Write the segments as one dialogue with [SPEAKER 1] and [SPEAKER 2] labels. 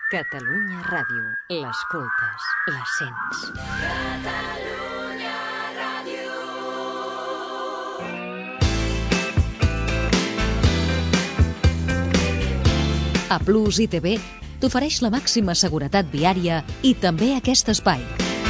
[SPEAKER 1] Catalunya Ràdio. L'escoltes, la sents. Catalunya Ràdio. A Plus ITV t'ofereix la màxima seguretat viària i també aquest espai.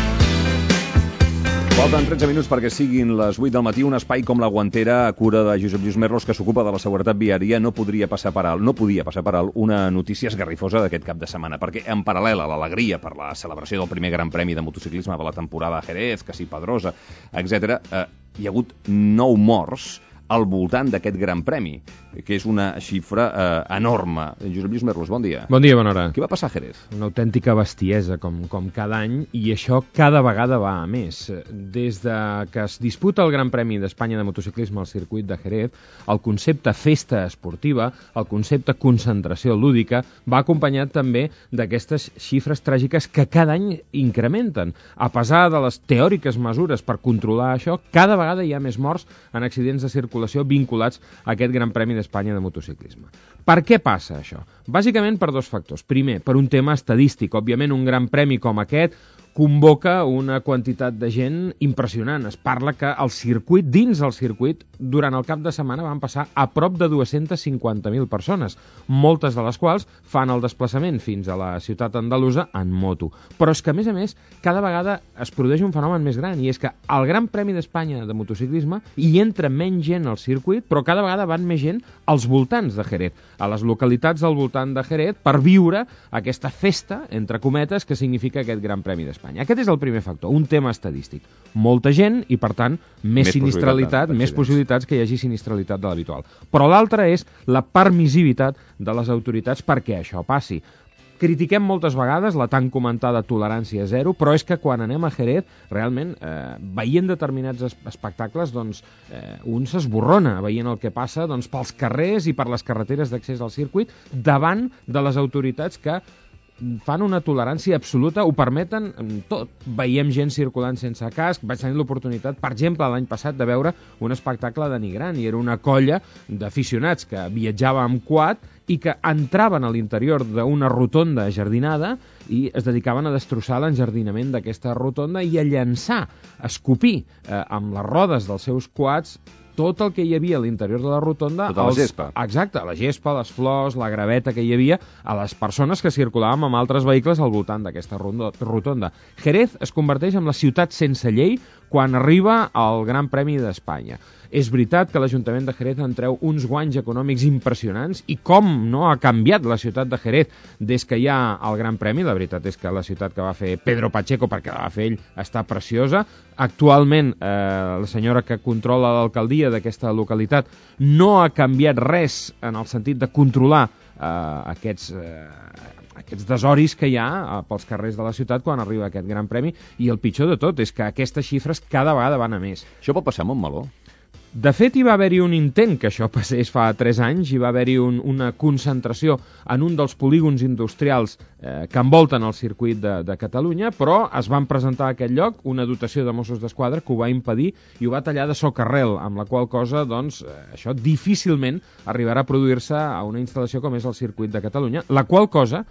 [SPEAKER 2] Falten 13 minuts perquè siguin les 8 del matí. Un espai com la Guantera, a cura de Josep Lluís Merlos, que s'ocupa de la seguretat viària, no podia passar per alt una notícia esgarrifosa d'aquest cap de setmana, perquè en paral·lel a l'alegria per la celebració del primer Gran Premi de motociclisme de la temporada a Jerez, que sí, Pedrosa, etc., hi ha hagut 9 morts al voltant d'aquest Gran Premi, que és una xifra enorme. Josep Lluís Merlos, bon dia.
[SPEAKER 3] Bon dia, bona hora.
[SPEAKER 2] Què va passar a Jerez?
[SPEAKER 3] Una autèntica bestiesa, com cada any, i això cada vegada va a més. Des de que es disputa el Gran Premi d'Espanya de motociclisme al circuit de Jerez, el concepte festa esportiva, el concepte concentració lúdica, va acompanyat també d'aquestes xifres tràgiques que cada any incrementen. A pesar de les teòriques mesures per controlar això, cada vegada hi ha més morts en accidents de circulació vinculats a aquest Gran Premi d'Espanya de motociclisme. Per què passa això? Bàsicament per dos factors. Primer, per un tema estadístic. Òbviament, un Gran Premi com aquest convoca una quantitat de gent impressionant. Es parla que dins el circuit, durant el cap de setmana van passar a prop de 250.000 persones, moltes de les quals fan el desplaçament fins a la ciutat andalusa en moto. Però és que, a més, cada vegada es produeix un fenomen més gran, i és que al Gran Premi d'Espanya de motociclisme hi entra menys gent al circuit, però cada vegada van més gent als voltants de Jerez, a les localitats al voltant de Jerez, per viure aquesta festa, entre cometes, que significa aquest Gran Premi d'Espanya. Aquest és el primer factor, un tema estadístic. Molta gent i, per tant, més sinistralitat, més possibilitats que hi hagi sinistralitat de l'habitual. Però l'altre és la permissivitat de les autoritats perquè això passi. Critiquem moltes vegades la tan comentada tolerància zero, però és que quan anem a Jerez, realment, veient determinats espectacles, doncs, un s'esborrona veient el que passa pels carrers i per les carreteres d'accés al circuit, davant de les autoritats que fan una tolerància absoluta, ho permeten tot. Veiem gent circulant sense casc. Vaig tenir l'oportunitat, per exemple, l'any passat, de veure un espectacle denigrant, i era una colla d'aficionats que viatjava amb quad i que entraven a l'interior d'una rotonda jardinada i es dedicaven a destrossar l'enjardinament d'aquesta rotonda i a llançar, a escopir amb les rodes dels seus quads tot el que hi havia a l'interior de la rotonda.
[SPEAKER 2] Tota la gespa.
[SPEAKER 3] Exacte, la gespa, les flors, la graveta que hi havia, a les persones que circulàvem amb altres vehicles al voltant d'aquesta rotonda. Jerez es converteix en la ciutat sense llei quan arriba al Gran Premi d'Espanya. És veritat que l'Ajuntament de Jerez en treu uns guanys econòmics impressionants, i com no ha canviat la ciutat de Jerez des que hi ha el Gran Premi. La veritat és que la ciutat que va fer Pedro Pacheco, perquè la va fer ell, està preciosa. Actualment, la senyora que controla l'alcaldia d'aquesta localitat no ha canviat res en el sentit de controlar aquests desoris que hi ha pels carrers de la ciutat quan arriba aquest Gran Premi, i el pitjor de tot és que aquestes xifres cada vegada van a més.
[SPEAKER 2] Això pot passar a Montmeló?
[SPEAKER 3] De fet, hi va haver-hi un intent que això passés fa 3 anys. Hi va haver-hi una concentració en un dels polígons industrials que envolten el circuit de Catalunya, però es van presentar a aquest lloc una dotació de Mossos d'Esquadra que ho va impedir i ho va tallar de socarrel, amb la qual cosa, doncs, això difícilment arribarà a produir-se a una instal·lació com és el circuit de Catalunya, la qual cosa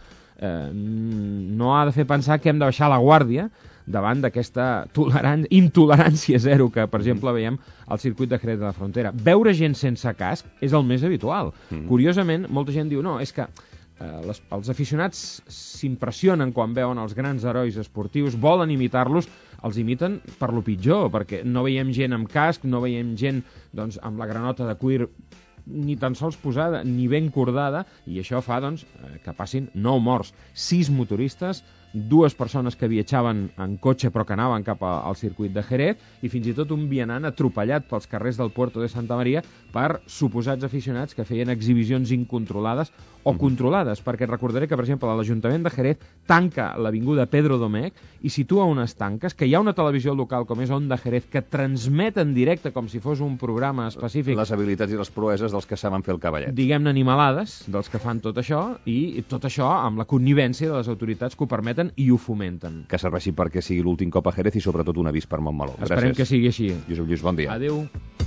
[SPEAKER 3] no ha de fer pensar que hem de baixar la guàrdia davant d'aquesta intolerància zero que, per exemple, veiem al circuit de Jerez de la Frontera. Veure gent sense casc és el més habitual. Curiosament, molta gent diu, no, és que els aficionats s'impressionen quan veuen els grans herois esportius, volen imitar-los, els imiten per lo pitjor, perquè no veiem gent amb casc, no veiem gent amb la granota de cuir ni tan sols posada, ni ben cordada, i això fa que passin 9 morts, 6 motoristes, 2 persones que viatjaven en cotxe però que anaven cap al circuit de Jerez, i fins i tot un vianant atropellat pels carrers del Puerto de Santa Maria per suposats aficionats que feien exhibicions incontrolades o controlades, perquè recordaré que, per exemple, l'Ajuntament de Jerez tanca l'avinguda Pedro Domecq i situa unes tanques, que hi ha una televisió local com és Onda Jerez que transmet en directe com si fos un programa específic
[SPEAKER 2] les habilitats i les proeses dels que saben fer el cavallet.
[SPEAKER 3] Diguem-ne animalades dels que fan tot això, i tot això amb la connivència de les autoritats que ho permeten i ho fomenten.
[SPEAKER 2] Que serveixi perquè sigui l'últim cop a Jerez i sobretot un avís per Montmeló. Gràcies.
[SPEAKER 3] Esperem que sigui així.
[SPEAKER 2] Josep Lluís, bon dia.
[SPEAKER 3] Adéu.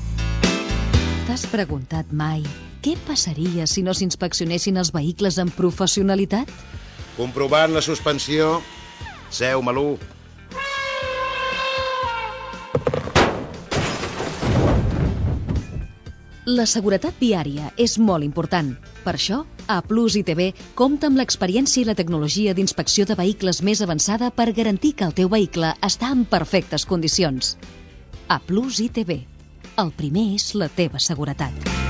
[SPEAKER 1] T'has preguntat mai què passaria si no s'inspeccionessin els vehicles amb professionalitat?
[SPEAKER 4] Comprovant la suspensió. Seu, Malú.
[SPEAKER 1] La seguretat viària és molt important. Per això, A+ ITV compta amb l'experiència i la tecnologia d'inspecció de vehicles més avançada per garantir que el teu vehicle està en perfectes condicions. A+ ITV. El primer és la teva seguretat.